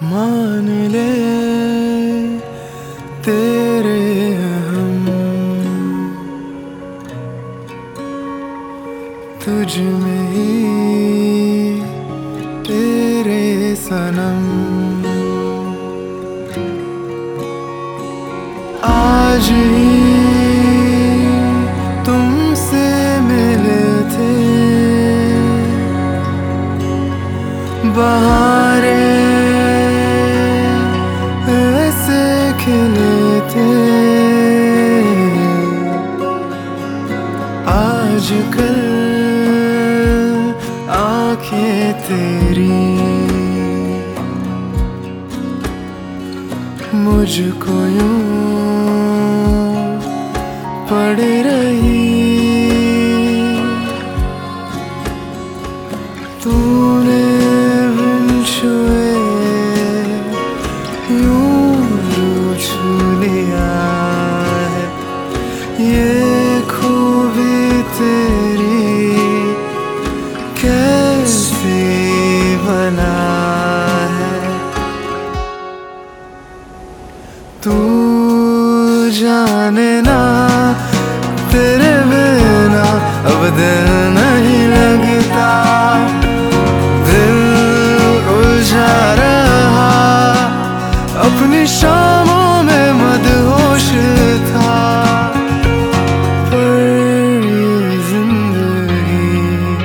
मान ले तेरे हम तुझ में ही तेरे सनम। आज ही तुमसे मिले थे, बहारे ऐसे खिले थे। आजकल आँखें तेरी मुझको यूं पड़ रही। तूने बिन छुए यूं छू लिया है, ये खूबी तेरी कैसी बना है। तू जाने ना तेरे बिना अब दिल नहीं लगता। दिल उलझा रहा अपनी शामों में मदहोश था। पर ये जिंदगी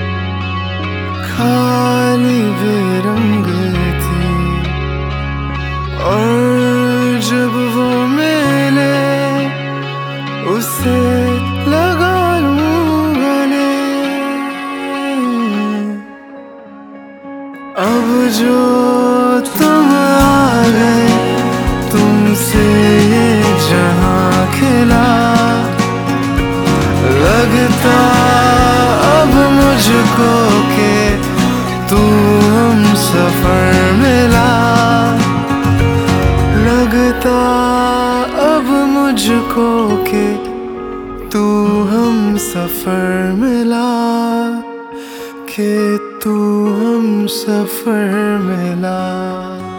खाली बेरंग थी, और जब वो मिले उसे लगा लूं गले। अब जो तुम आ गए, तुमसे ये जहां खिला। लगता अब मुझको के तू हम सफर मिला। लगता अब मुझको के तू हम सफर मिला, के तू हम सफर मिला।